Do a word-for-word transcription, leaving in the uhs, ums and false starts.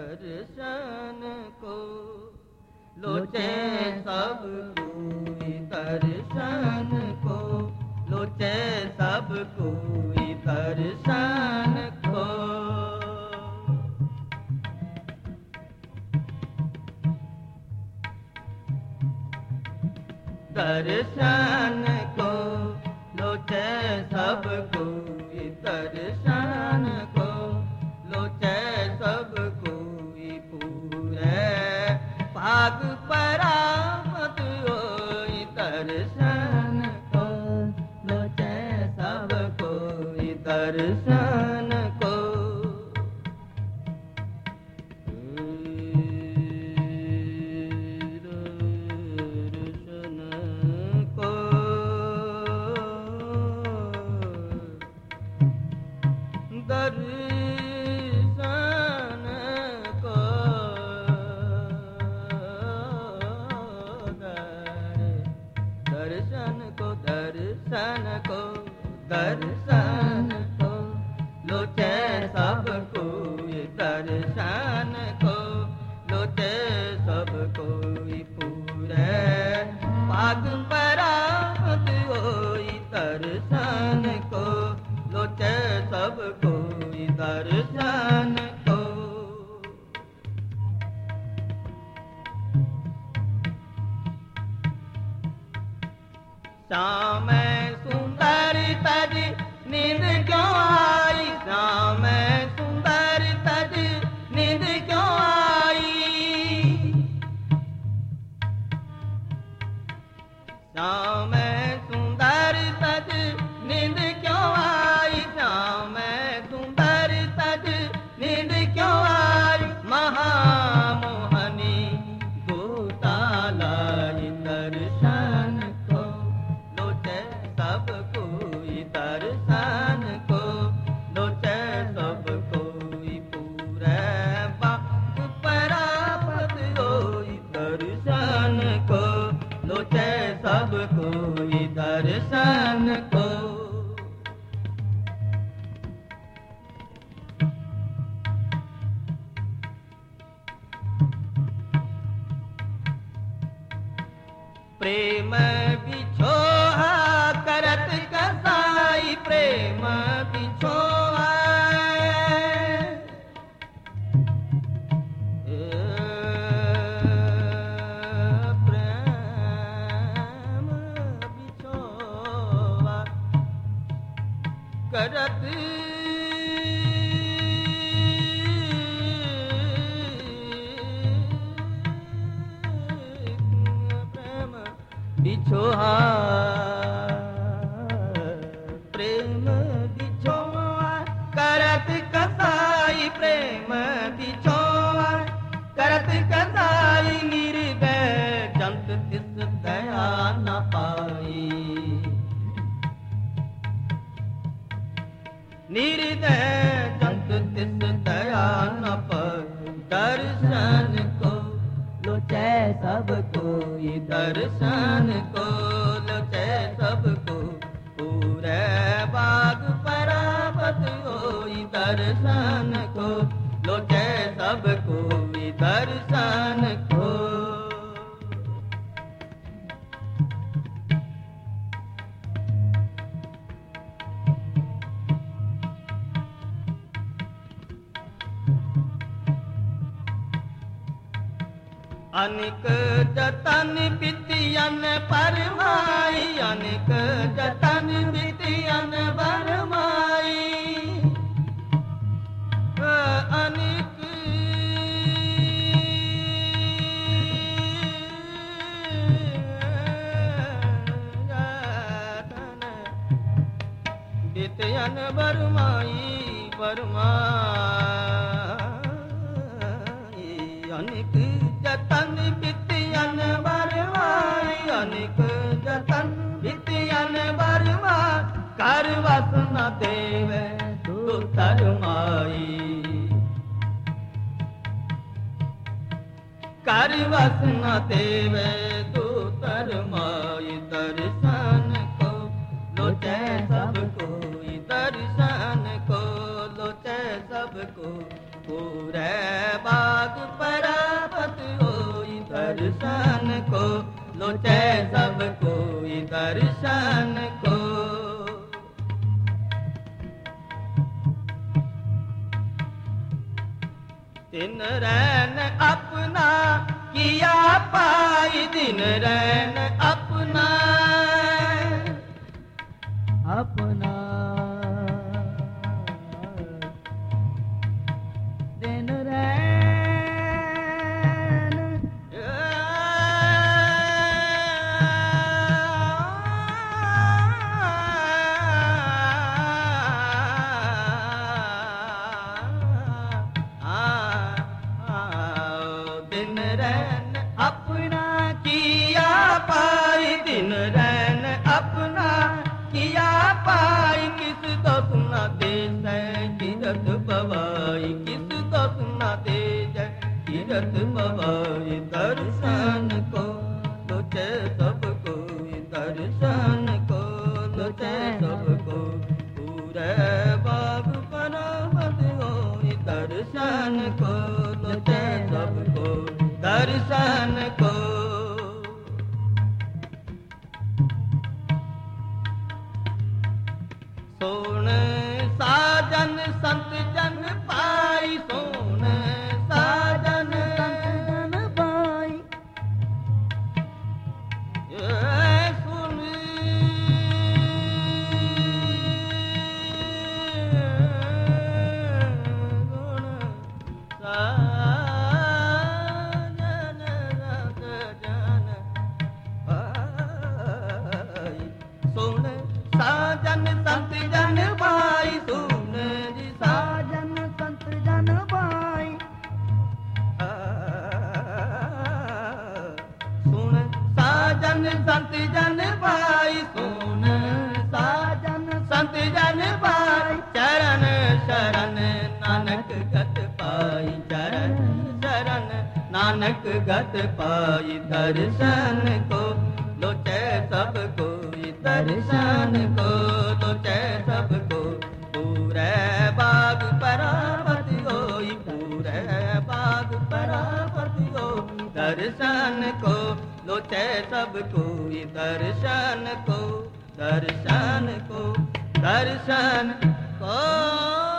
दर्शन को, लोचे सब कोई दर्शन को, लोचे सब कोई दर्शन को। दर्शन को, लोचे सब कोई दर्शन को, लोचे सब कोई पूरे भाग परामत होई दर्शन को, लोचे सब कोई दर्शन को। दर्शन को, दर्शन को, लोचे सब कोई दर्शन को, लोचे सब कोई पूरे भाग परामत होई दर्शन को, लोचे सब कोई दर्शन को। श्याम सुंदर तज नींद क्यों आई, श्याम सुंदर तज नींद क्यों आई, श्याम सुंदर तज नींद क्यों आई, श्याम सुंदर तज नींद क्यों आई। महामोहनी गोतालाई दर्शन को, लोचे सब कोई दर्शन को, लोचे सब कोई पूरे बाग परामत होई दर्शन को, लोचे सब कोई दर्शन को। प्रेम बिछोहा करत कसाई, प्रेम बिछोहा प्रेम बिछोहा करत बिछोहा, प्रेम बिछोहा करत कसाई, प्रेम बिछोहा करत कसाई। निर्दय जंत तिस दया न पाई, निर्दय जंत तिस दया न पाई। दर्शन को, लोचे सब कोई दर्शन को, लोचे सब को पूरे बाग परामत होई दर्शन को, लोचे सब कोई दर्शन को। अनिक जतन बितियन परमाई, अनिक जतन बितियन परमाई, अनिक जतन बितियन परमाई, परमाई। अनिक जतन बितियन बरवाई, अनिक जतन बितियन बरवाई। कर वस न देवे तू तरमाई, कर वस न देवे तू तरमाई। दर्शन को, लोचे सब कोई दर्शन को, लोचे सब को पूरे बाग लोचे सब कोई दर्शन को। दिन रैन अपना किया पाई, दिन रैन अपना अपना दिन रैन दिन रैन अपना किया पाई, दिन रैन अपना किया पाई। किस को सुना दे जय कीरत बवाई, किस को सुना दे जय कीरत बवाई। दर्शन को लोचे सब कोई, दर्शन को लोचे सब को। पूरे बाग परावत होई, दर्शन को लोचे सब को, दर्शन को। सोन साजन संत जन पाई, सोन साजन संत जन पाई। ए सुन सोन साजन संत जन पाई, सुन जी साजन संत जन पाई। सुन साजन संत जन पाई, सुन साजन संत जन पाई। चरण शरण नानक गत पाई, चरण शरण नानक गत पाई। दर्शन को लोचे सब कोई, दर्शन को लोचे सब को। पूरे बाग परावत होई, पूरे बाग परावत हो। दर्शन को लोचे सब कोई, दर्शन को, दर्शन को, दर्शन को।